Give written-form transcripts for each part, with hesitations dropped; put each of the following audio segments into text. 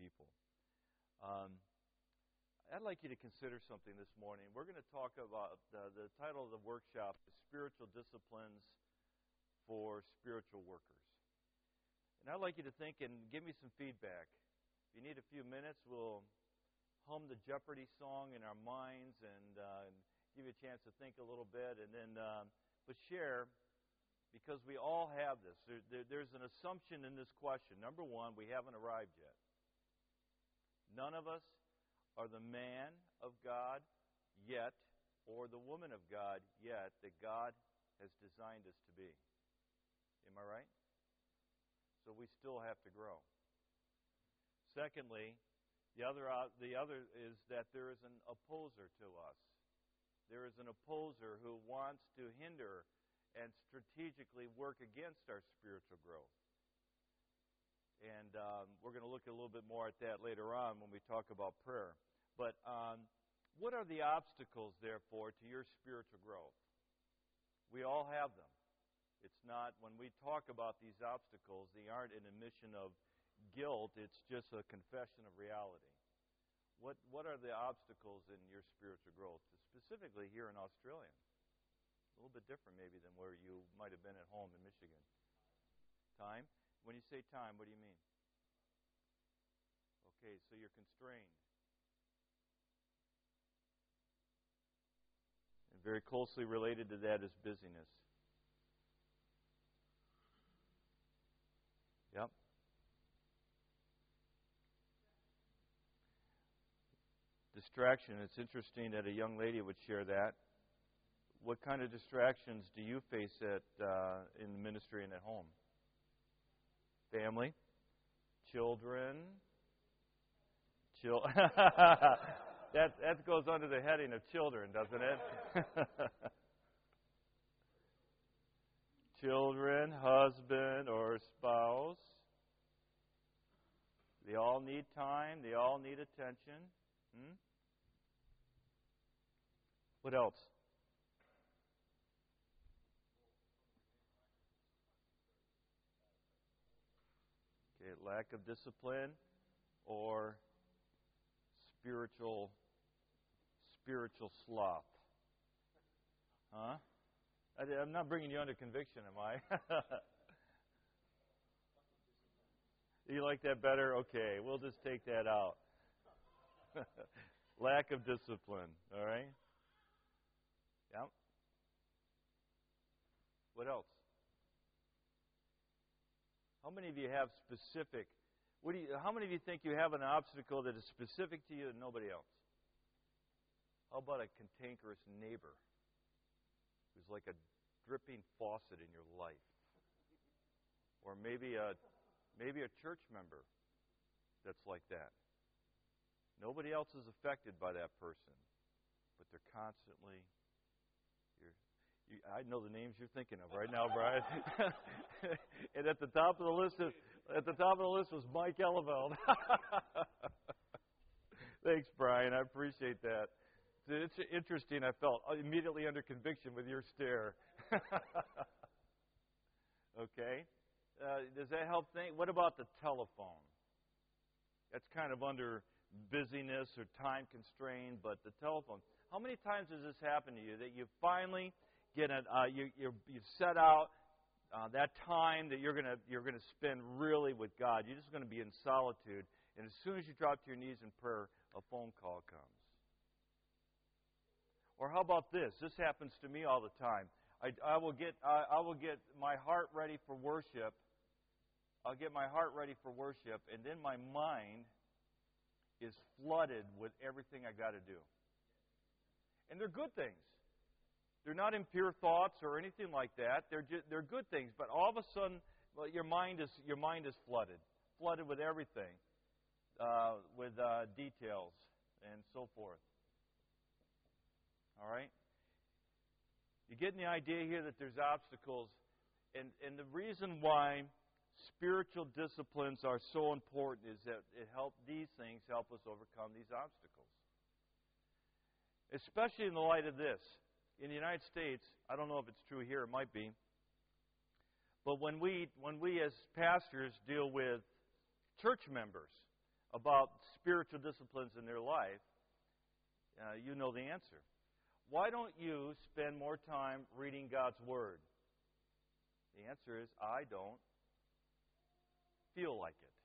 people. I'd like you to consider something this morning. We're going to talk about the title of the workshop is Spiritual Disciplines for Spiritual Workers. And I'd like you to think and give me some feedback. If you need a few minutes, we'll hum the Jeopardy song in our minds and give you a chance to think a little bit, and then but share, because we all have this. There's an assumption in this question. Number one, we haven't arrived yet. None of us are the man of God yet, or the woman of God yet, that God has designed us to be. Am I right? So we still have to grow. Secondly, the other is that there is an opposer to us. There is an opposer who wants to hinder and strategically work against our spiritual growth. And we're going to look a little bit more at that later on when we talk about prayer. But what are the obstacles, therefore, to your spiritual growth? We all have them. It's not, when we talk about these obstacles, they aren't an admission of guilt. It's just a confession of reality. What are the obstacles in your spiritual growth, specifically here in Australia? A little bit different maybe than where you might have been at home in Michigan. Time? When you say time, what do you mean? Okay, so you're constrained. And very closely related to that is busyness. Yep. Distraction. It's interesting that a young lady would share that. What kind of distractions do you face in the ministry and at home? Family? Children? That goes under the heading of children, doesn't it? Children, husband, or spouse. They all need time. They all need attention. What else? Okay, lack of discipline or spiritual sloth. Huh? I'm not bringing you under conviction, am I? You like that better? Okay, we'll just take that out. Lack of discipline, all right? Yep. What else? How many of you have specific? How many of you think you have an obstacle that is specific to you and nobody else? How about a cantankerous neighbor who's like a dripping faucet in your life? Or maybe a church member that's like that. Nobody else is affected by that person, but they're constantly. I know the names you're thinking of right now, Brian. And at the top of the list was Mike Eleveld. Thanks, Brian. I appreciate that. It's interesting. I felt immediately under conviction with your stare. Okay. Does that help think? What about the telephone? That's kind of under busyness or time constrained, but the telephone. How many times has this happened to you that you finally get you've set out that time that you're going to spend really with God? You're just going to be in solitude, and as soon as you drop to your knees in prayer, a phone call comes. Or how about this? This happens to me all the time. I will get my heart ready for worship. I'll get my heart ready for worship, and then my mind is flooded with everything I got to do. And they're good things. They're not impure thoughts or anything like that. They're good things. But all of a sudden, your mind is flooded with everything, with details and so forth. All right. You getting the idea here that there's obstacles, and the reason why spiritual disciplines are so important is that these things help us overcome these obstacles. Especially in the light of this. In the United States, I don't know if it's true here, it might be, but when we as pastors deal with church members about spiritual disciplines in their life, you know the answer. Why don't you spend more time reading God's Word? The answer is, I don't feel like it.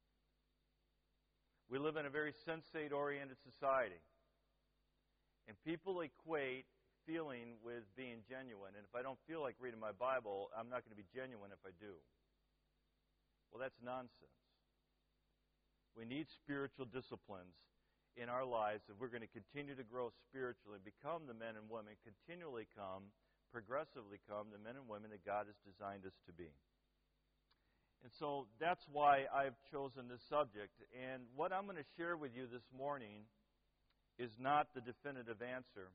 We live in a very sensate-oriented society. And people equate feeling with being genuine. And if I don't feel like reading my Bible, I'm not going to be genuine if I do. Well, that's nonsense. We need spiritual disciplines in our lives if we're going to continue to grow spiritually, become the men and women, continually progressively come the men and women that God has designed us to be. And so that's why I've chosen this subject. And what I'm going to share with you this morning is not the definitive answer.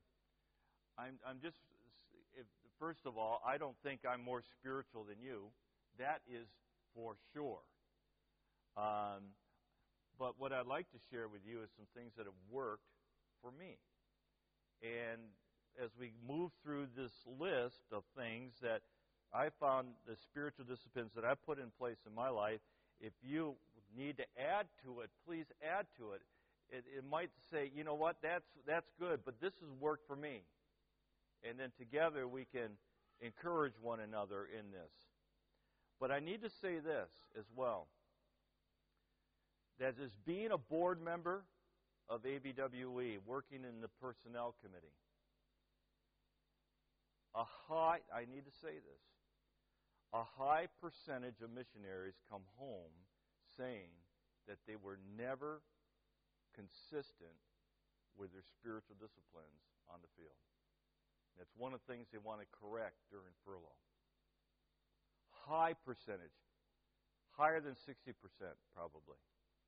First of all, I don't think I'm more spiritual than you. That is for sure. But what I'd like to share with you is some things that have worked for me. And as we move through this list of things that I found, the spiritual disciplines that I put in place in my life, if you need to add to it, please add to it. It might say, you know what, that's good, but this has worked for me. And then together we can encourage one another in this. But I need to say this as well, that as being a board member of ABWE, working in the personnel committee, I need to say this, a high percentage of missionaries come home saying that they were never consistent with their spiritual disciplines on the field. That's one of the things they want to correct during furlough. High percentage. Higher than 60%, probably.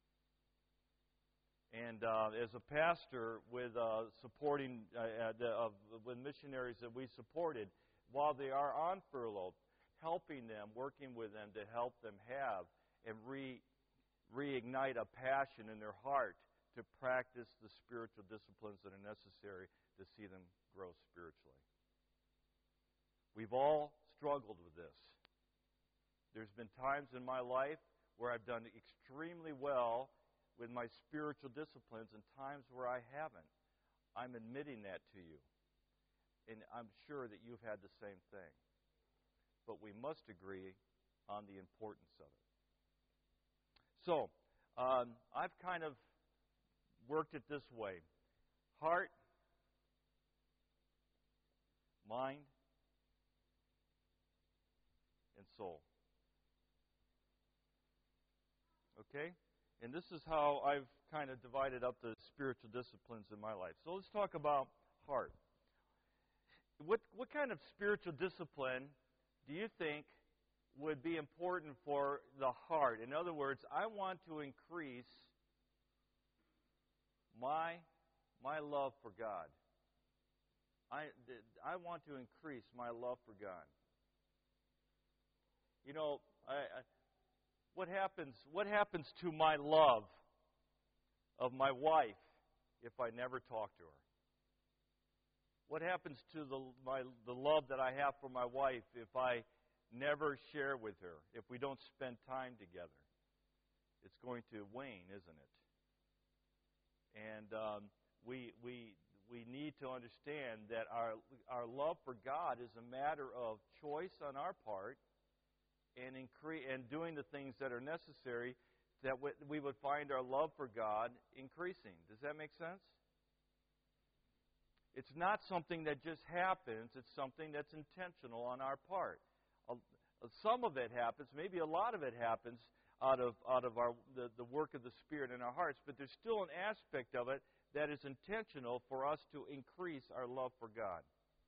And as a pastor with supporting with missionaries that we supported, while they are on furlough, helping them, working with them to help them have and reignite a passion in their heart to practice the spiritual disciplines that are necessary to see them grow spiritually. We've all struggled with this. There's been times in my life where I've done extremely well with my spiritual disciplines and times where I haven't. I'm admitting that to you. And I'm sure that you've had the same thing. But we must agree on the importance of it. So, I've kind of worked it this way. Heart, mind, and soul. Okay? And this is how I've kind of divided up the spiritual disciplines in my life. So let's talk about heart. What kind of spiritual discipline do you think would be important for the heart? In other words, I want to increase my love for God. I want to increase my love for God. You know, what happens to my love of my wife if I never talk to her? What happens to the love that I have for my wife if I never share with her, if we don't spend time together? It's going to wane, isn't it? And we need to understand that our love for God is a matter of choice on our part, and doing the things that are necessary that we would find our love for God increasing. Does that make sense? It's not something that just happens. It's something that's intentional on our part. Some of it happens, maybe a lot of it happens out of the work of the Spirit in our hearts, but there's still an aspect of it that is intentional for us to increase our love for God.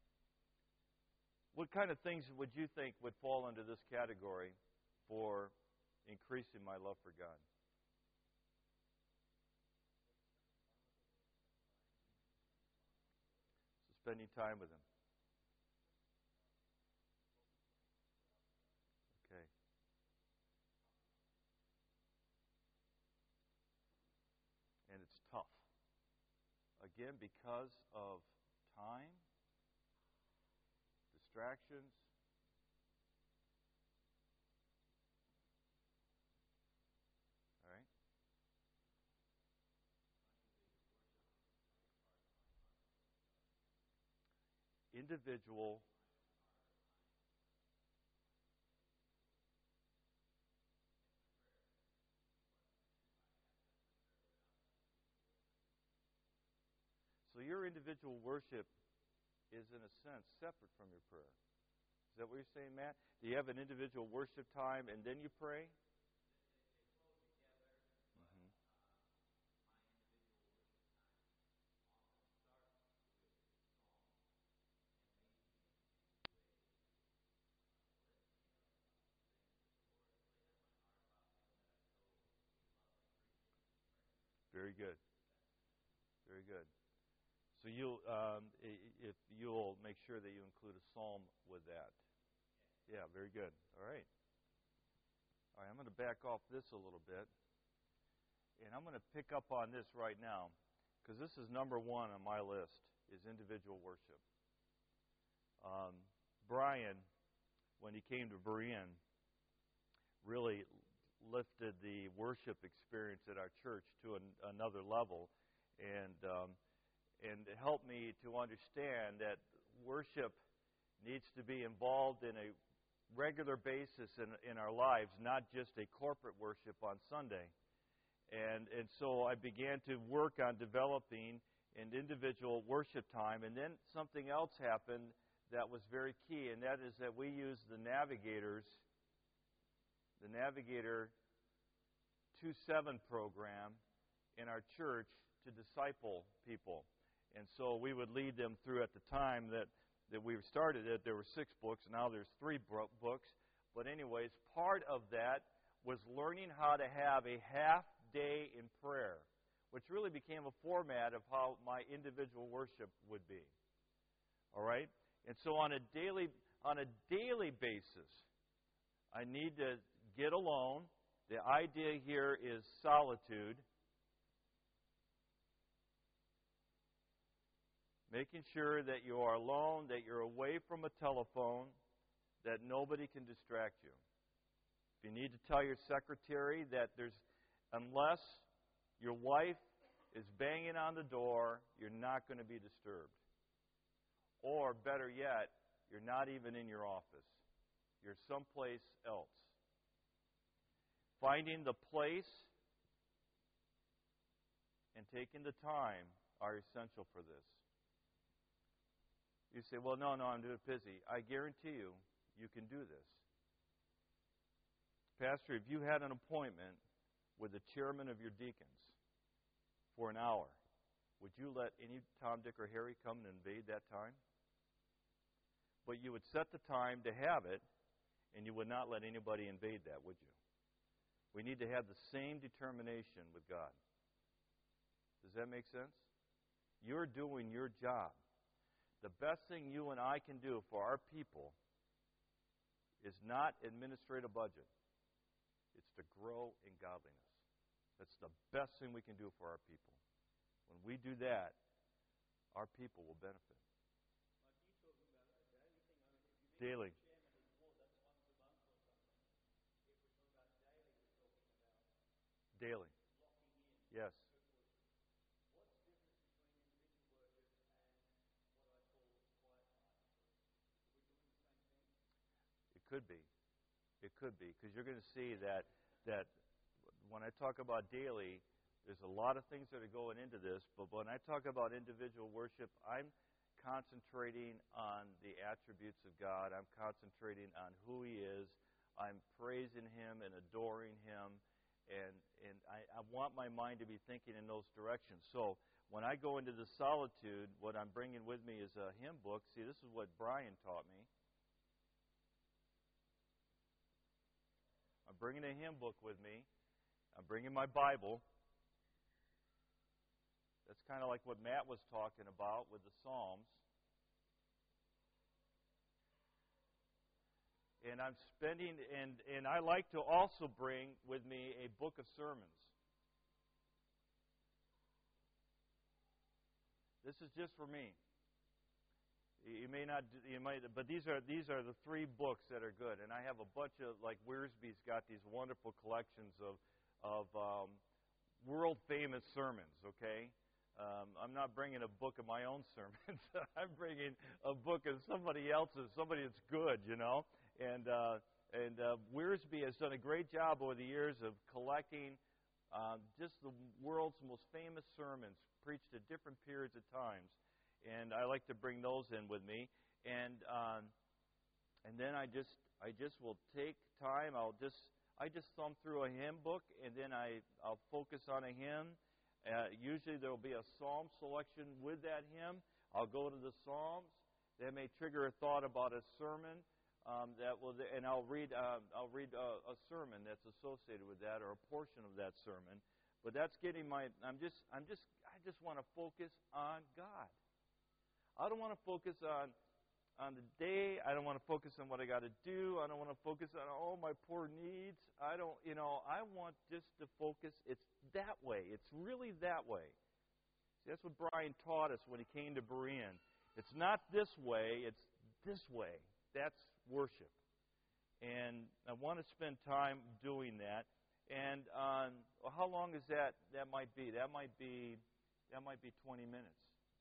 What kind of things would you think would fall under this category for increasing my love for God? So spending time with Him. Okay. And it's tough. Again, because of time, distractions. All right? individual So your individual worship is, in a sense, separate from your prayer. Is that what you're saying, Matt? Do you have an individual worship time and then you pray? Mm-hmm. Very good. Very good. So if you'll make sure that you include a psalm with that. Yeah, very good. All right. All right, I'm going to back off this a little bit. And I'm going to pick up on this right now, because this is number one on my list, is individual worship. Brian, when he came to Berean, really lifted the worship experience at our church to another level, and helped me to understand that worship needs to be involved in a regular basis in our lives, not just a corporate worship on Sunday. And so I began to work on developing an individual worship time, and then something else happened that was very key, and that is that we used the Navigator 2.7 program in our church to disciple people. And so we would lead them through, at the time that we started it, there were 6 books, now there's 3 books. But anyways, part of that was learning how to have a half day in prayer, which really became a format of how my individual worship would be. All right? And so on a daily basis, I need to get alone. The idea here is solitude. Making sure that you are alone, that you're away from a telephone, that nobody can distract you. If you need to tell your secretary that unless your wife is banging on the door, you're not going to be disturbed. Or, better yet, you're not even in your office. You're someplace else. Finding the place and taking the time are essential for this. You say, well, no, I'm too busy. I guarantee you can do this. Pastor, if you had an appointment with the chairman of your deacons for an hour, would you let any Tom, Dick, or Harry come and invade that time? But you would set the time to have it, and you would not let anybody invade that, would you? We need to have the same determination with God. Does that make sense? You're doing your job. The best thing you and I can do for our people is not administrate a budget. It's to grow in godliness. That's the best thing we can do for our people. When we do that, our people will benefit. Daily. Daily. Yes. It could be, because you're going to see that when I talk about daily, there's a lot of things that are going into this, but when I talk about individual worship, I'm concentrating on the attributes of God. I'm concentrating on who He is. I'm praising Him and adoring Him, and I want my mind to be thinking in those directions. So when I go into the solitude, what I'm bringing with me is a hymn book. See, this is what Brian taught me. I'm bringing a hymn book with me. I'm bringing my Bible. That's kind of like what Matt was talking about with the Psalms. And I'm spending, and I like to also bring with me a book of sermons. This is just for me. You might, but these are the 3 books that are good, and I have a bunch of, like Wiersbe's got these wonderful collections of world famous sermons. Okay, I'm not bringing a book of my own sermons. I'm bringing a book of somebody else's, somebody that's good, you know. And Wiersbe has done a great job over the years of collecting just the world's most famous sermons preached at different periods of times. And I like to bring those in with me. And then I just will take time. I just thumb through a hymn book, and then I'll focus on a hymn. Usually there will be a psalm selection with that hymn. I'll go to the Psalms. That may trigger a thought about a sermon and I'll read a sermon that's associated with that, or a portion of that sermon. But that's getting I just want to focus on God. I don't want to focus on the day. I don't want to focus on what I got to do. I don't want to focus on all my poor needs. I want just to focus. It's that way. It's really that way. See, that's what Brian taught us when he came to Berean. It's not this way. It's this way. That's worship. And I want to spend time doing that. And how long is that? That might be 20 minutes.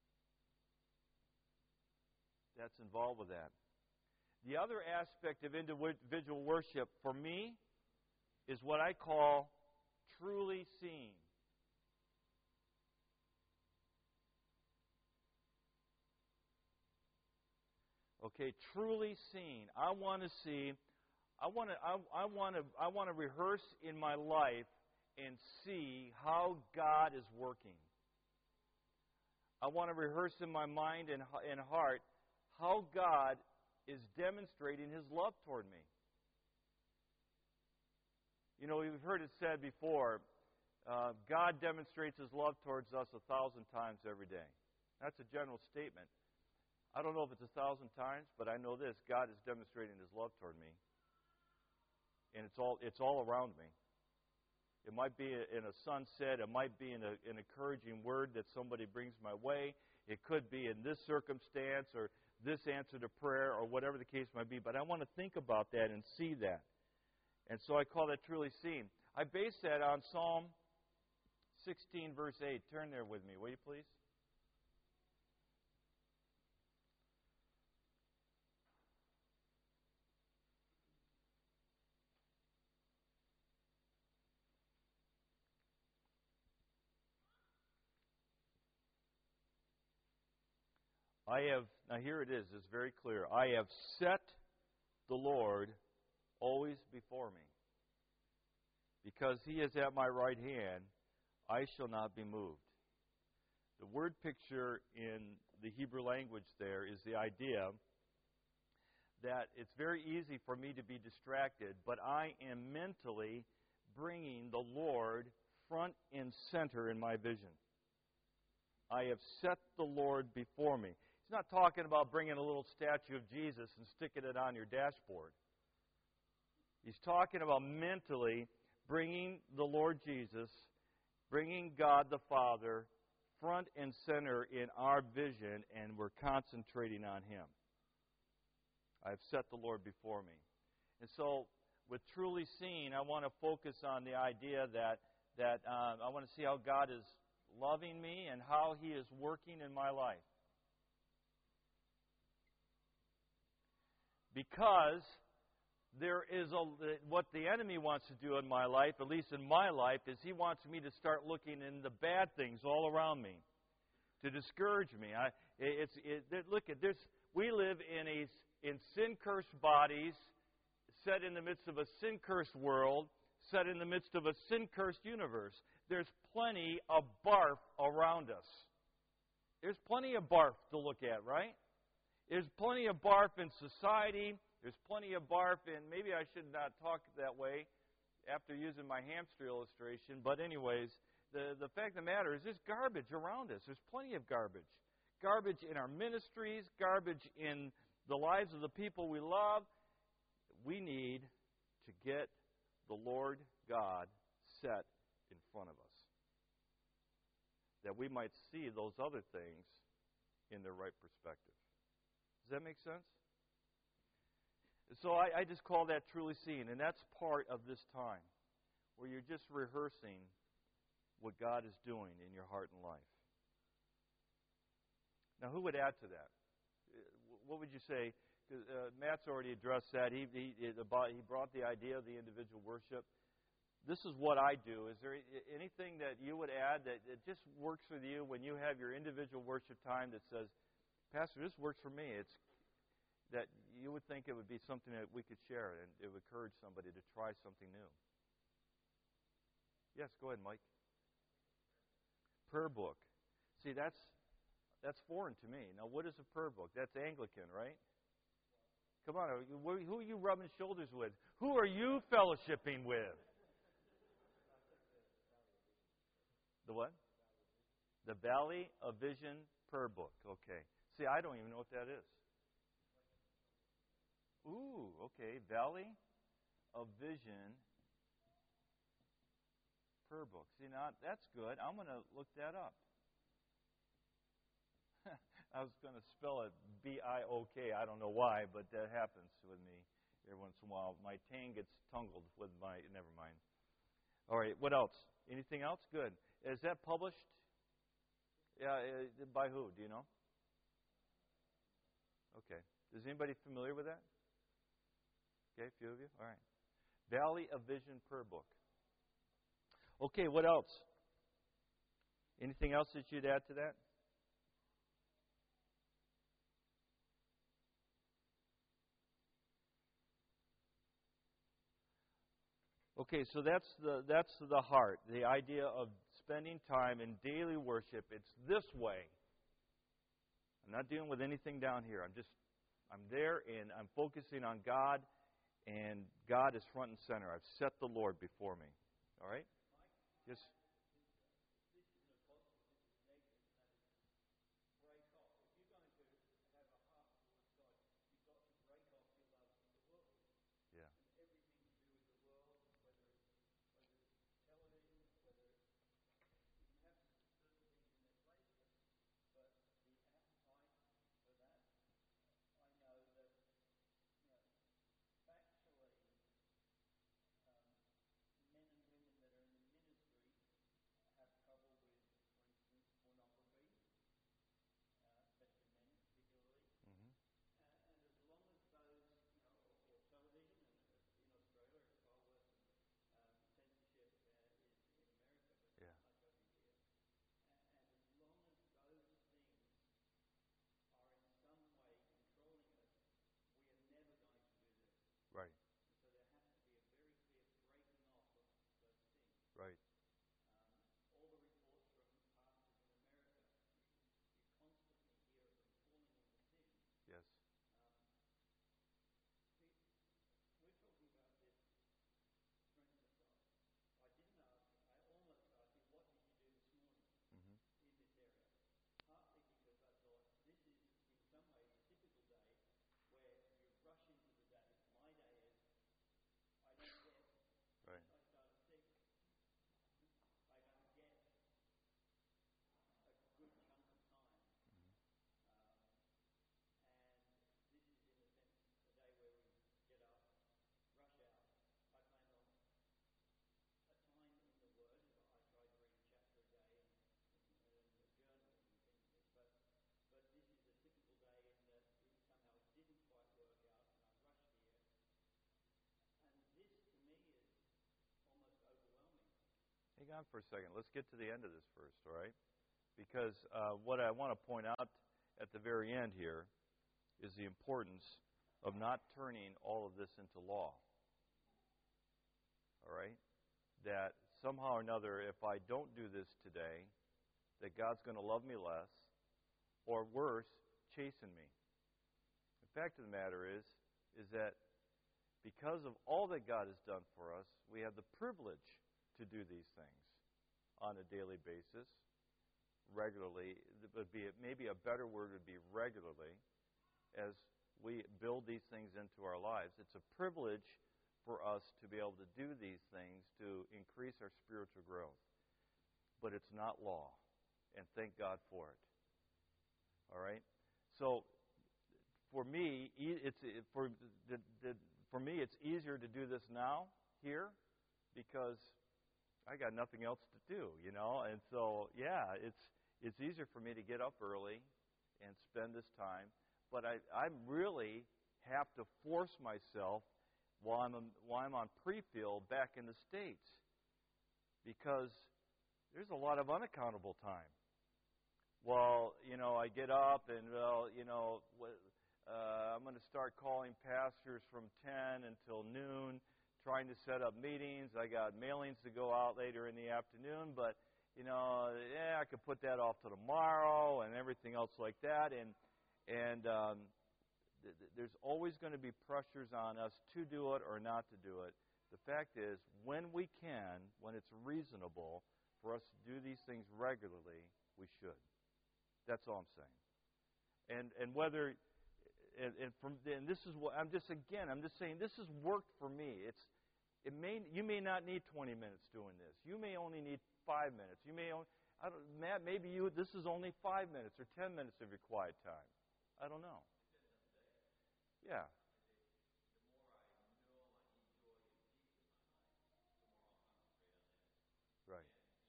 That's involved with that. The other aspect of individual worship for me is what I call truly seeing. Okay, truly seeing. I want to see. I want to rehearse in my life and see how God is working. I want to rehearse in my mind and heart how God is demonstrating His love toward me. You know, we've heard it said before, God demonstrates His love towards us 1,000 times every day. That's a general statement. I don't know if it's 1,000 times, but I know this: God is demonstrating His love toward me, and it's all around me. It might be in a sunset. It might be in an encouraging word that somebody brings my way. It could be in this circumstance or this answer to prayer or whatever the case might be. But I want to think about that and see that. And so I call that truly seeing. I base that on Psalm 16, verse 8. Turn there with me, will you please? Now here it is, it's very clear. I have set the Lord always before me. Because He is at my right hand, I shall not be moved. The word picture in the Hebrew language there is the idea that it's very easy for me to be distracted, but I am mentally bringing the Lord front and center in my vision. I have set the Lord before me. He's not talking about bringing a little statue of Jesus and sticking it on your dashboard. He's talking about mentally bringing the Lord Jesus, bringing God the Father front and center in our vision, and we're concentrating on Him. I've set the Lord before me. And so, with truly seeing, I want to focus on the idea that I want to see how God is loving me and how He is working in my life. Because there is what the enemy wants to do in my life, at least in my life, is he wants me to start looking in the bad things all around me, to discourage me. We live in sin-cursed bodies, set in the midst of a sin-cursed world, set in the midst of a sin-cursed universe. There's plenty of barf around us. There's plenty of barf to look at, right? There's plenty of barf in society. There's plenty of barf in, maybe I should not talk that way after using my hamster illustration, but anyways, the fact of the matter is there's garbage around us. There's plenty of garbage. Garbage in our ministries, garbage in the lives of the people we love. We need to get the Lord God set in front of us, that we might see those other things in their right perspective. Does that make sense? So I just call that truly seeing, and that's part of this time, where you're just rehearsing what God is doing in your heart and life. Now, who would add to that? What would you say? Matt's already addressed that. He brought the idea of the individual worship. This is what I do. Is there anything that you would add that it just works with you when you have your individual worship time that says, Pastor, this works for me? It's that you would think it would be something that we could share and it would encourage somebody to try something new. Yes, go ahead, Mike. Prayer book. See, that's foreign to me. Now, what is a prayer book? That's Anglican, right? Come on, who are you rubbing shoulders with? Who are you fellowshipping with? The what? The Valley of Vision Prayer Book. Okay. See, I don't even know what that is. Ooh, okay. Valley of Vision Prayer Book. See, now that's good. I'm going to look that up. I was going to spell it B-I-O-K. I don't know why, but that happens with me every once in a while. My tongue gets tangled with my... Never mind. All right, what else? Anything else? Good. Is that published? Yeah, by who? Do you know? Okay. Is anybody familiar with that? Okay, a few of you? All right. Valley of Vision Prayer Book. Okay, what else? Anything else that you'd add to that? Okay, so that's the heart, the idea of spending time in daily worship. It's this way. I'm not dealing with anything down here. I'm there and I'm focusing on God, and God is front and center. I've set the Lord before me. All right? Just. Right. So there has to be a very clear breaking off of those things. Right. All the reports from pastors in America, you constantly hear of them falling into sin. Yes. We're talking about this, for instance, I didn't ask, I almost asked you, what did you do this morning in this area? Partly because I thought this is, in some ways, a typical day where you rush into the day. My day is, I don't get, right. I started sick, I don't get a good chunk of time. And this is, in a sense, a day where we get up, rush out. I plan on a time in the Word. I try to read a chapter a day and a journal and things. But this is a typical day in that somehow it didn't quite work out, and I rushed here. And this, to me, is almost overwhelming. Hang on for a second. Let's get to the end of this first, all right? Because what I want to point out at the very end here is the importance of not turning all of this into law. All right? That somehow or another, if I don't do this today, that God's going to love me less, or worse, chasten me. The fact of the matter is that because of all that God has done for us, we have the privilege to do these things on a daily basis, regularly. Maybe a better word would be regularly, as we build these things into our lives. It's a privilege for us to be able to do these things to increase our spiritual growth. But it's not law, and thank God for it. All right? So, for me, it's easier to do this now, here, because I got nothing else to do, you know? And so, yeah, it's easier for me to get up early and spend this time. But I really have to force myself while I'm on pre-field back in the States, because there's a lot of unaccountable time. Well, I get up and, I'm going to start calling pastors from 10 until noon, trying to set up meetings. I got mailings to go out later in the afternoon, but, I could put that off to tomorrow and everything else like that. And there's always going to be pressures on us to do it or not to do it. The fact is, when we can, when it's reasonable for us to do these things regularly, we should. That's all I'm saying. And whether and this is what I'm just saying this has worked for me. You may not need 20 minutes doing this. You may only need 5 minutes. You may only, Matt, maybe this is only 5 minutes or 10 minutes of your quiet time. I don't know. Yeah. Right.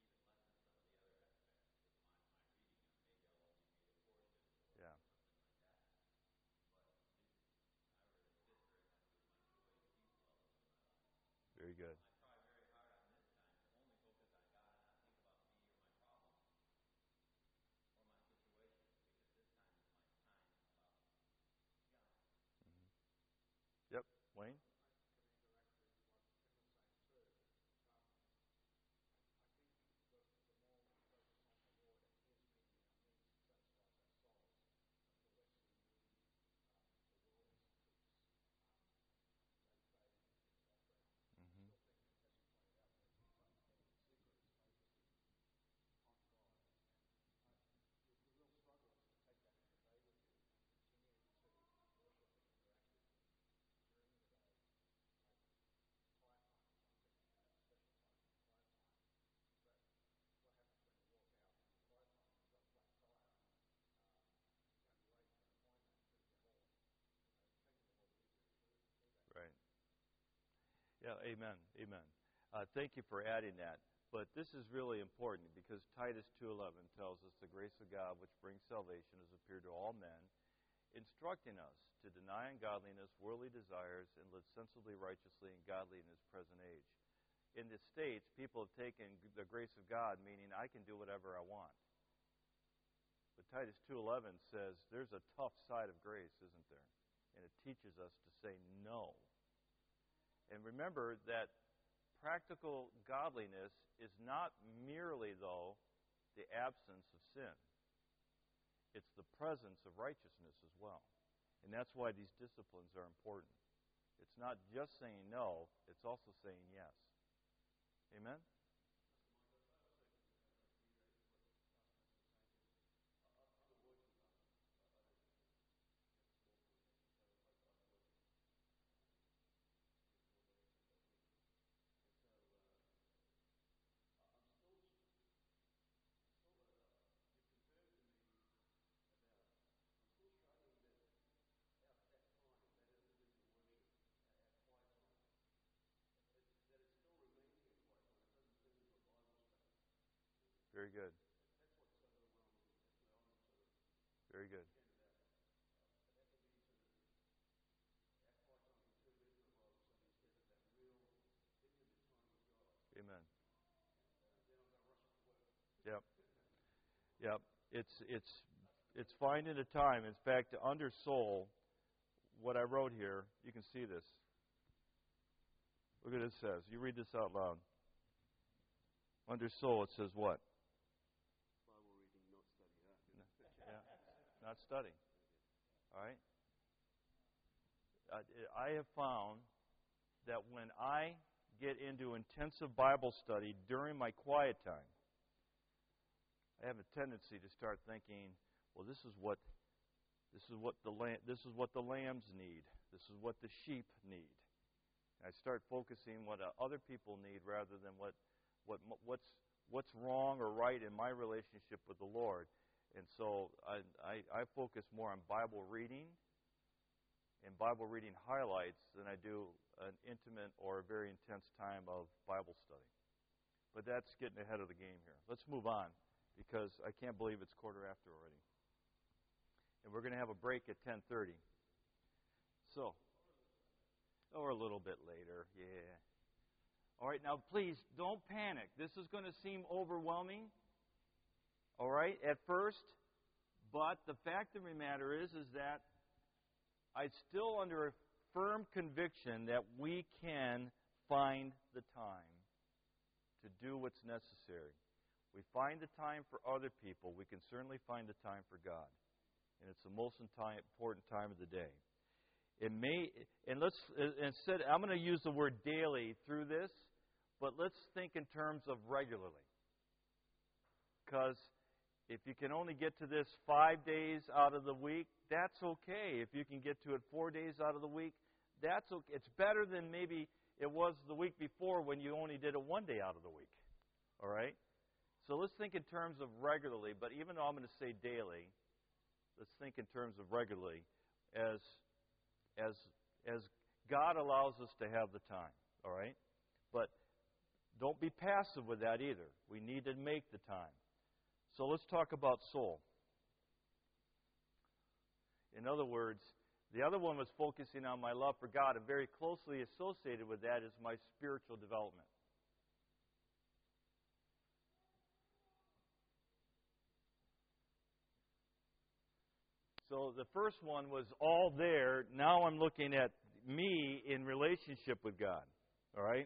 Yeah. Very good. Yep. Wayne? Mm-hmm. Right. Yeah, amen. Amen. Thank you for adding that. But this is really important because Titus 2:11 tells us the grace of God which brings salvation has appeared to all men, instructing us to deny ungodliness, worldly desires, and live sensibly, righteously, and godly in this present age. In the States, people have taken the grace of God, meaning I can do whatever I want. But Titus 2:11 says there's a tough side of grace, isn't there? And it teaches us to say no. And remember that practical godliness is not merely, though, the absence of sin. It's the presence of righteousness as well. And that's why these disciplines are important. It's not just saying no, it's also saying yes. Amen? Very good. Very good. Amen. Yep. Yep. It's finding a time. In fact, under soul, what I wrote here, you can see this. Look at what it says. You read this out loud. Under soul, it says what? Bible reading, not study. Yeah. Not study. All right? I have found that when I get into intensive Bible study during my quiet time, I have a tendency to start thinking, well, this is what the lambs need. This is what the sheep need. And I start focusing what other people need rather than what's wrong or right in my relationship with the Lord. And so I focus more on Bible reading and Bible reading highlights than I do an intimate or a very intense time of Bible study. But that's getting ahead of the game here. Let's move on, because I can't believe it's 1:15 already. And we're going to have a break at 10:30. So, or a little bit later, yeah. All right, now please don't panic. This is going to seem overwhelming, all right, at first. But the fact of the matter is that I'm still under a firm conviction that we can find the time to do what's necessary. We find the time for other people. We can certainly find the time for God. And it's the most important time of the day. It may, and let's, instead, I'm going to use the word daily through this, but let's think in terms of regularly. Because if you can only get to this 5 days out of the week, that's okay. If you can get to it 4 days out of the week, that's okay. It's better than maybe it was the week before when you only did it 1 day out of the week. All right? So let's think in terms of regularly, but even though I'm going to say daily, let's think in terms of regularly as God allows us to have the time. All right? But don't be passive with that either. We need to make the time. So let's talk about soul. In other words, the other one was focusing on my love for God, and very closely associated with that is my spiritual development. So the first one was all there. Now I'm looking at me in relationship with God. All right?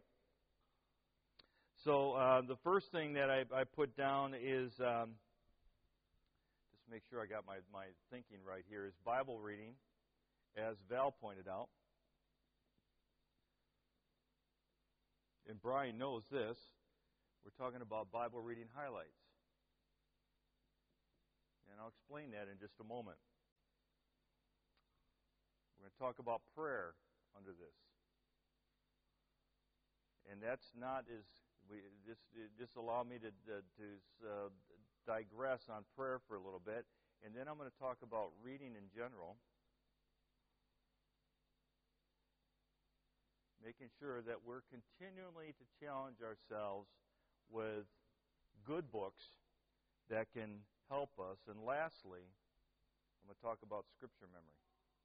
So the first thing that I put down is, just make sure I got my thinking right here, is Bible reading, as Val pointed out. And Brian knows this. We're talking about Bible reading highlights. And I'll explain that in just a moment. We're going to talk about prayer under this. And that's not as... Just allow me to digress on prayer for a little bit. And then I'm going to talk about reading in general. Making sure that we're continually to challenge ourselves with good books that can help us. And lastly, I'm going to talk about Scripture memory.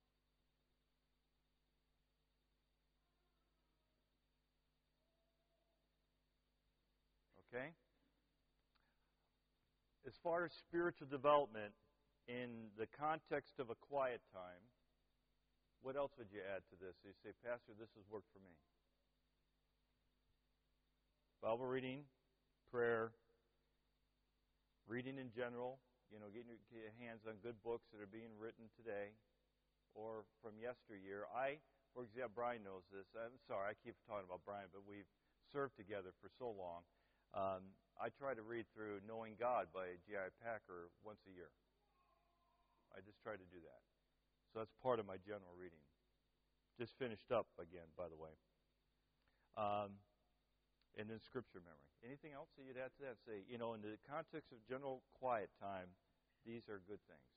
Okay? As far as spiritual development in the context of a quiet time, what else would you add to this? You say, Pastor, this has worked for me. Bible reading, prayer, reading in general, getting your hands on good books that are being written today or from yesteryear. For example, Brian knows this. I'm sorry, I keep talking about Brian, but we've served together for so long. I try to read through Knowing God by J.I. Packer once a year. I just try to do that. So that's part of my general reading. Just finished up again, by the way. And then Scripture memory. Anything else that you'd add to that? Say, in the context of general quiet time, these are good things.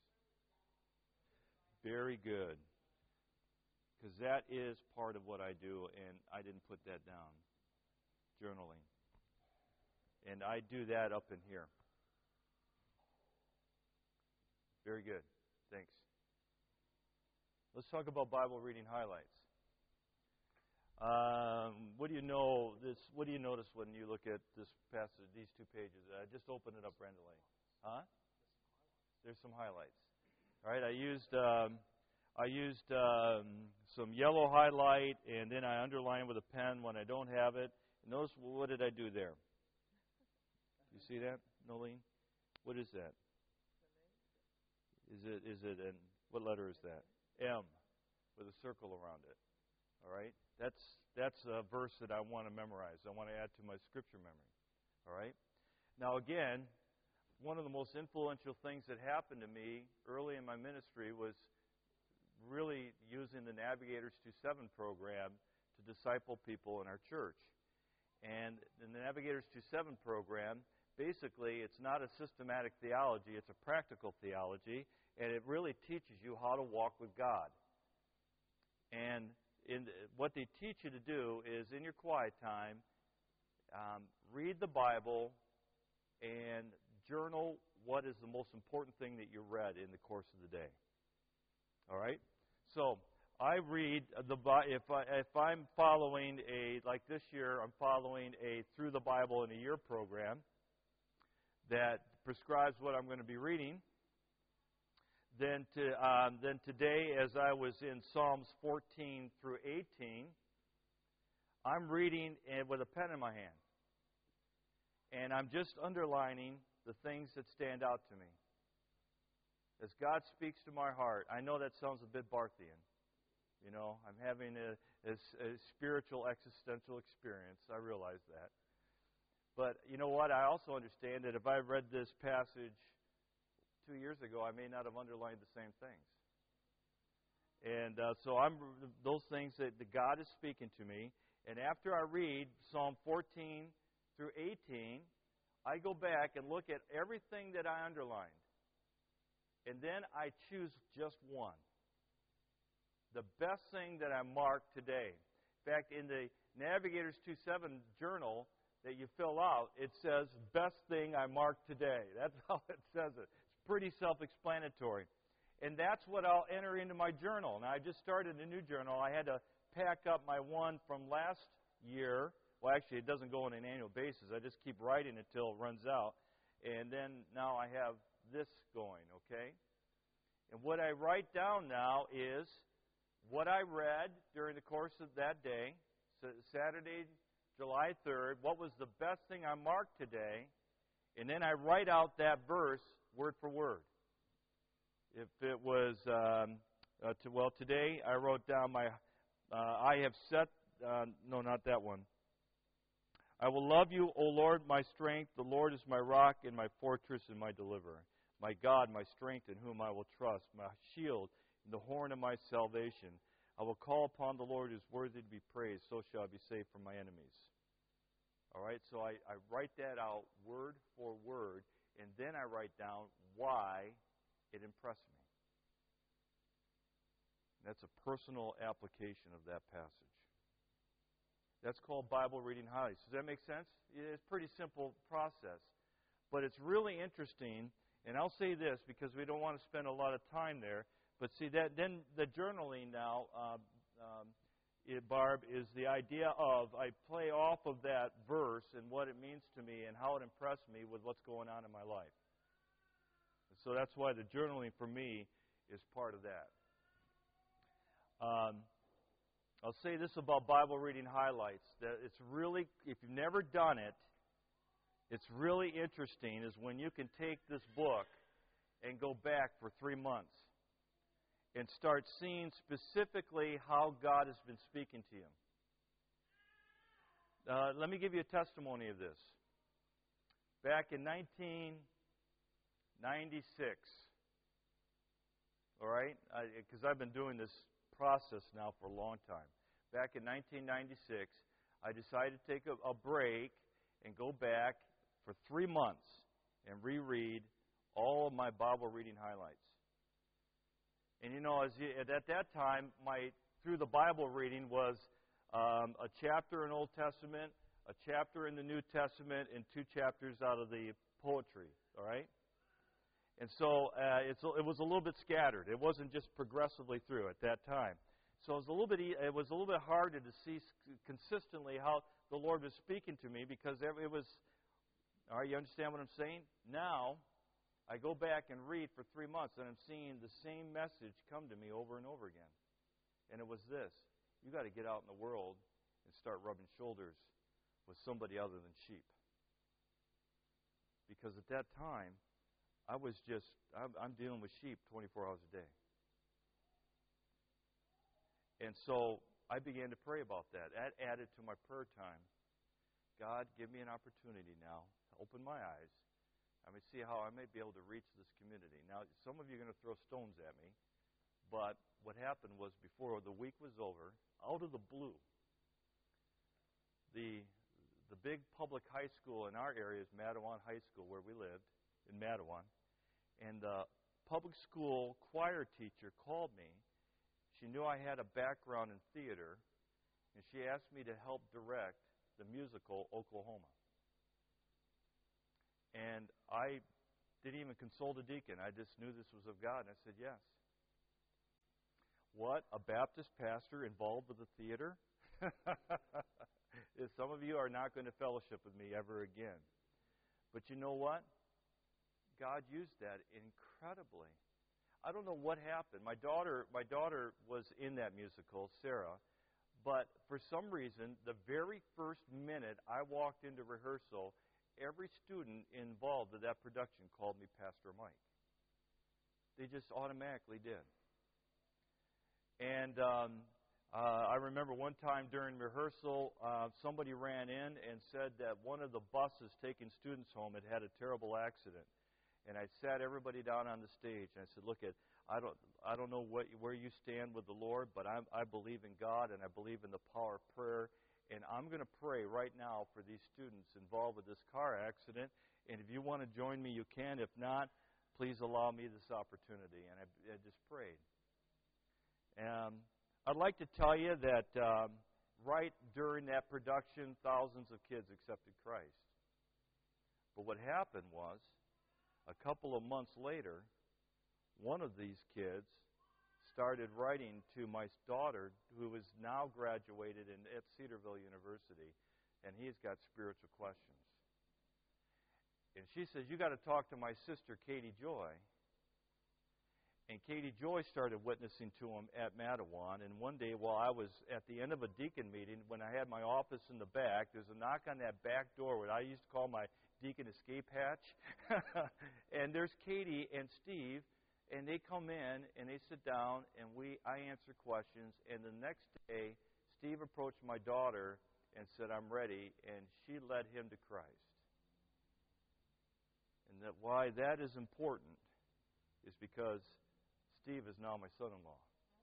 Very good. Because that is part of what I do, and I didn't put that down. Journaling. And I do that up in here. Very good. Thanks. Let's talk about Bible reading highlights. What do you notice when you look at this passage, these two pages? Just open it up randomly. Huh? There's some highlights. All right. I used some yellow highlight, and then I underline with a pen when I don't have it. Notice, what did I do there? You see that, Nolene? What is that? Is it and what letter is that? M, with a circle around it. All right? That's a verse that I want to memorize. I want to add to my Scripture memory. All right? Now again, one of the most influential things that happened to me early in my ministry was really using the Navigators 2.7 program to disciple people in our church. And in the Navigators 2.7 program, basically, it's not a systematic theology, it's a practical theology, and it really teaches you how to walk with God. And what they teach you to do is, in your quiet time, read the Bible and journal what is the most important thing that you read in the course of the day. All right? So I read if I'm following like this year, I'm following a Through the Bible in a Year program that prescribes what I'm going to be reading. Then today, as I was in Psalms 14 through 18, I'm reading with a pen in my hand. And I'm just underlining the things that stand out to me. As God speaks to my heart, I know that sounds a bit Barthian. You know, I'm having a spiritual existential experience. I realize that. But you know what? I also understand that if I read this passage 2 years ago, I may not have underlined the same things. And so those things that God is speaking to me. And after I read Psalm 14 through 18, I go back and look at everything that I underlined. And then I choose just one. The best thing that I marked today. In fact, in the Navigators 2:7 journal that you fill out, it says, best thing I marked today. That's how it says it. It's pretty self-explanatory. And that's what I'll enter into my journal. Now, I just started a new journal. I had to pack up my one from last year. Well, actually, it doesn't go on an annual basis. I just keep writing until it runs out. And then now I have this going, okay? And what I write down now is what I read during the course of that day, so Saturday, July 3rd, what was the best thing I marked today, and then I write out that verse word for word. If it was, today I wrote down I have set, no, not that one. I will love you, O Lord, my strength. The Lord is my rock and my fortress and my deliverer. My God, my strength in whom I will trust. My shield and the horn of my salvation. I will call upon the Lord who is worthy to be praised. So shall I be saved from my enemies. All right, so I write that out word for word. And then I write down why it impressed me. That's a personal application of that passage. That's called Bible reading highlights. Does that make sense? It's a pretty simple process. But it's really interesting, and I'll say this because we don't want to spend a lot of time there. But see, then the journaling now, Barb, is the idea of I play off of that verse and what it means to me and how it impressed me with what's going on in my life. And so that's why the journaling for me is part of that. I'll say this about Bible reading highlights, that it's really, if you've never done it, it's really interesting is when you can take this book and go back for 3 months and start seeing specifically how God has been speaking to you. Let me give you a testimony of this. Back in 1996, all right, because I've been doing this process now for a long time. Back in 1996, I decided to take a break and go back for 3 months and reread all of my Bible reading highlights. And you know, at that time, my Through the Bible reading was a chapter in Old Testament, a chapter in the New Testament, and 2 chapters out of the poetry. All right. And so it was a little bit scattered. It wasn't just progressively through at that time. So it was a little bit harder to see consistently how the Lord was speaking to me because it was. All right, you understand what I'm saying? Now, I go back and read for 3 months, and I'm seeing the same message come to me over and over again. And it was this: you got to get out in the world and start rubbing shoulders with somebody other than sheep. Because at that time, I'm dealing with sheep 24 hours a day. And so I began to pray about that. That added to my prayer time. God, give me an opportunity now to open my eyes. I may see how I may be able to reach this community. Now, some of you are going to throw stones at me, but what happened was before the week was over, out of the blue, the big public high school in our area is Matawan High School, where we lived, in Matawan. And the public school choir teacher called me. She knew I had a background in theater, and she asked me to help direct the musical Oklahoma. And I didn't even consult a deacon. I just knew this was of God, and I said yes. What? A Baptist pastor involved with the theater? Some of you are not going to fellowship with me ever again. But you know what? God used that incredibly. I don't know what happened. My daughter was in that musical, Sarah, but for some reason, the very first minute I walked into rehearsal, every student involved in that production called me Pastor Mike. They just automatically did. And I remember one time during rehearsal, somebody ran in and said that one of the buses taking students home had a terrible accident. And I sat everybody down on the stage, and I said, "Look, I don't know where you stand with the Lord, but I believe in God, and I believe in the power of prayer, and I'm going to pray right now for these students involved with this car accident. And if you want to join me, you can. If not, please allow me this opportunity." And I just prayed. I'd like to tell you that right during that production, thousands of kids accepted Christ. But what happened was, a couple of months later, one of these kids started writing to my daughter, who is now graduated at Cedarville University, and he's got spiritual questions. And she says, "You got to talk to my sister, Katie Joy." And Katie Joy started witnessing to him at Mattawan. And one day, while I was at the end of a deacon meeting, when I had my office in the back, there's a knock on that back door, what I used to call my deacon escape hatch. And there's Katie and Steve, and they come in and they sit down, and I answer questions. And the next day, Steve approached my daughter and said, "I'm ready," and she led him to Christ. And that why that is important is because Steve is now my son-in-law.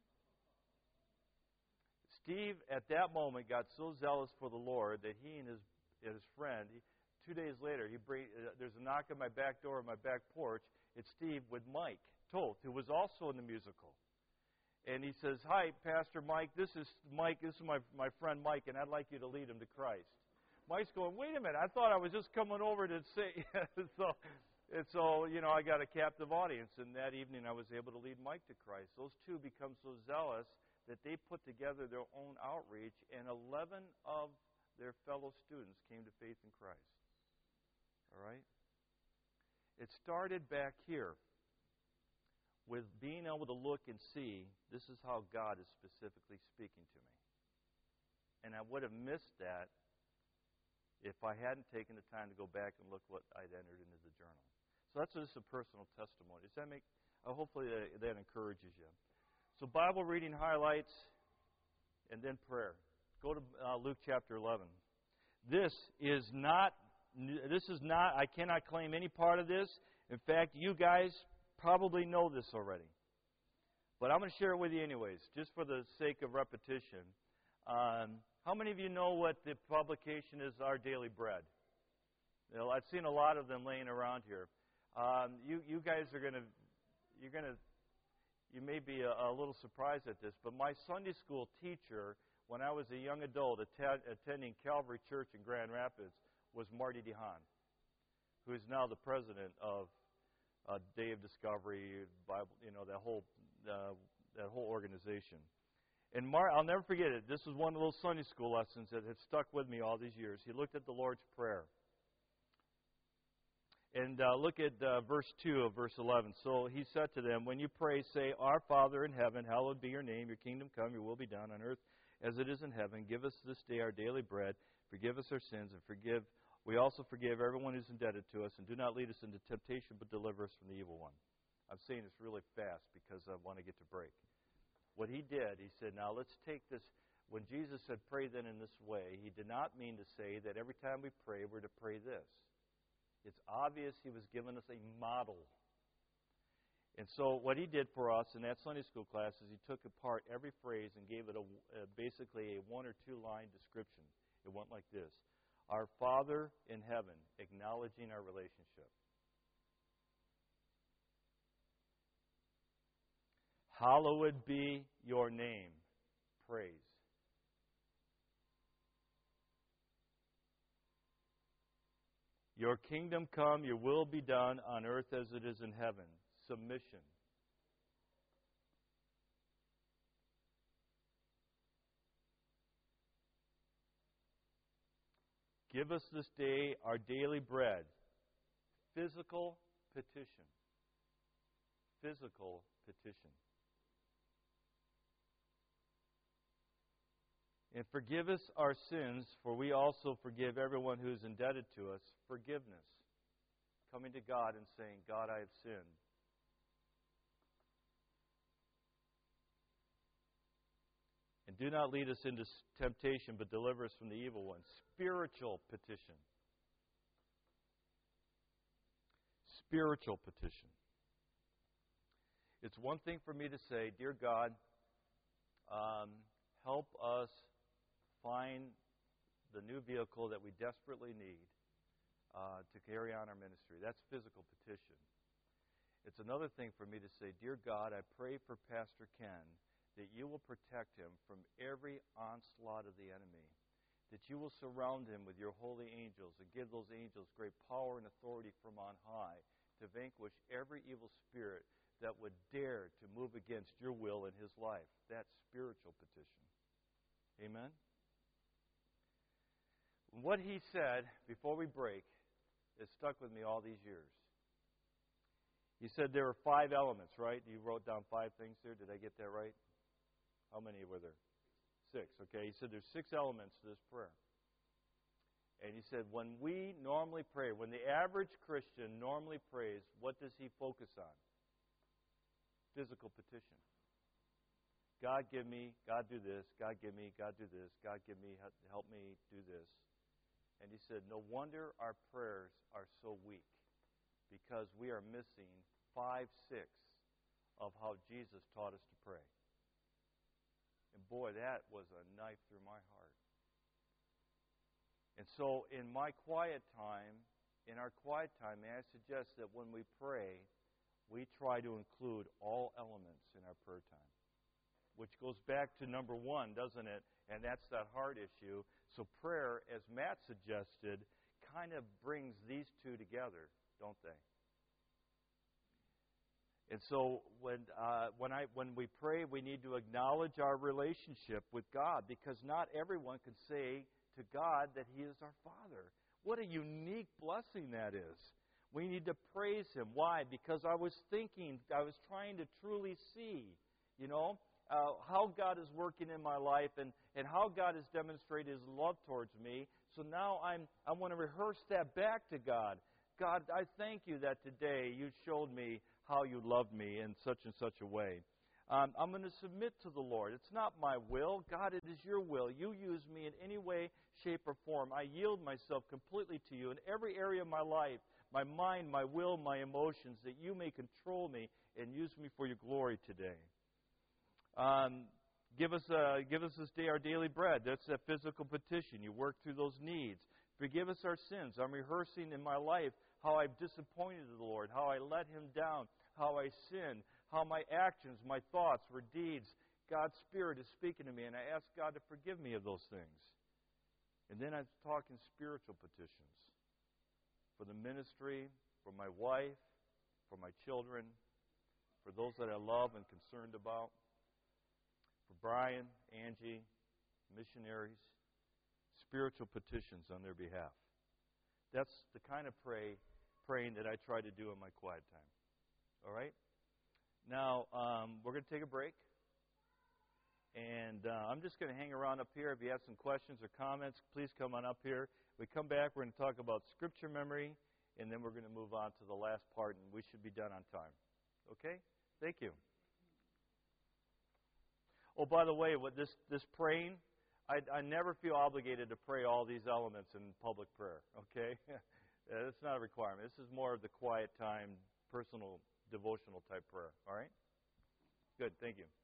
Steve, at that moment, got so zealous for the Lord that he and his friend, 2 days later, there's a knock on my back door, on my back porch. It's Steve with Mike Toth, who was also in the musical. And he says, "Hi, Pastor Mike. This is Mike. This is my friend Mike, and I'd like you to lead him to Christ." Mike's going, "Wait a minute. I thought I was just coming over to say..." So, I got a captive audience, and that evening I was able to lead Mike to Christ. Those two become so zealous that they put together their own outreach, and 11 of their fellow students came to faith in Christ. All right? It started back here with being able to look and see, this is how God is specifically speaking to me. And I would have missed that if I hadn't taken the time to go back and look what I'd entered into the journal. So that's just a personal testimony. Does that make? Hopefully that encourages you. So Bible reading highlights, and then prayer. Go to Luke chapter 11. This is not. I cannot claim any part of this. In fact, you guys probably know this already. But I'm going to share it with you anyways, just for the sake of repetition. How many of you know what the publication is, Our Daily Bread? I've seen a lot of them laying around here. You guys are you may be a little surprised at this, but my Sunday school teacher, when I was a young adult attending Calvary Church in Grand Rapids, was Marty DeHaan, who is now the president of Day of Discovery, Bible, that whole organization. And I'll never forget it. This was one of those Sunday school lessons that had stuck with me all these years. He looked at the Lord's Prayer. And look at verse 2 of verse 11. So he said to them, "When you pray, say, Our Father in heaven, hallowed be your name. Your kingdom come, your will be done on earth as it is in heaven. Give us this day our daily bread. Forgive us our sins, and we also forgive everyone who's indebted to us. And do not lead us into temptation, but deliver us from the evil one." I'm saying this really fast because I want to get to break. What he did, he said, now let's take this. When Jesus said, "Pray then in this way," he did not mean to say that every time we pray, we're to pray this. It's obvious he was giving us a model. And so what he did for us in that Sunday school class is he took apart every phrase and gave it basically a 1 or 2 line description. It went like this: Our Father in heaven, acknowledging our relationship. Hallowed be your name. Praise. Your kingdom come, your will be done on earth as it is in heaven. Submission. Give us this day our daily bread. Physical petition. Physical petition. And forgive us our sins, for we also forgive everyone who is indebted to us. Forgiveness. Coming to God and saying, God, I have sinned. And do not lead us into temptation, but deliver us from the evil one. Spiritual petition. Spiritual petition. It's one thing for me to say, Dear God, help us find the new vehicle that we desperately need to carry on our ministry. That's physical petition. It's another thing for me to say, Dear God, I pray for Pastor Ken that you will protect him from every onslaught of the enemy, that you will surround him with your holy angels and give those angels great power and authority from on high to vanquish every evil spirit that would dare to move against your will in his life. That's spiritual petition. Amen? What he said before we break has stuck with me all these years. He said there were 5 elements, right? You wrote down 5 things there. Did I get that right? How many were there? 6. Okay. He said there's 6 elements to this prayer. And he said when we normally pray, when the average Christian normally prays, what does he focus on? Physical petition. God give me, God do this, God give me, God do this, God give me, help me do this. And he said, no wonder our prayers are so weak, because we are missing 5/6 of how Jesus taught us to pray. And boy, that was a knife through my heart. And so in my quiet time, may I suggest that when we pray, we try to include all elements in our prayer time. Which goes back to number 1, doesn't it? And that's that heart issue. So prayer, as Matt suggested, kind of brings these two together, don't they? And so when we pray, we need to acknowledge our relationship with God, because not everyone can say to God that He is our Father. What a unique blessing that is. We need to praise Him. Why? Because I was trying to truly see, how God is working in my life and how God has demonstrated His love towards me. So now I want to rehearse that back to God. God, I thank you that today you showed me how you love me in such and such a way. I'm going to submit to the Lord. It's not my will. God, it is your will. You use me in any way, shape, or form. I yield myself completely to you in every area of my life, my mind, my will, my emotions, that you may control me and use me for your glory today. Give us this day our daily bread. That's a physical petition. You work through those needs. Forgive us our sins. I'm rehearsing in my life how I've disappointed the Lord, how I let Him down, how I sinned, how my actions, my thoughts were deeds. God's Spirit is speaking to me, and I ask God to forgive me of those things. And then I'm talking spiritual petitions for the ministry, for my wife, for my children, for those that I love and concerned about, for Brian, Angie, missionaries, spiritual petitions on their behalf. That's the kind of praying that I try to do in my quiet time. All right? Now, we're going to take a break. And I'm just going to hang around up here. If you have some questions or comments, please come on up here. When we come back, we're going to talk about Scripture memory, and then we're going to move on to the last part, and we should be done on time. Okay? Thank you. Oh, by the way, with this praying, I never feel obligated to pray all these elements in public prayer, okay? It's not a requirement. This is more of the quiet time, personal, devotional type prayer, all right? Good, thank you.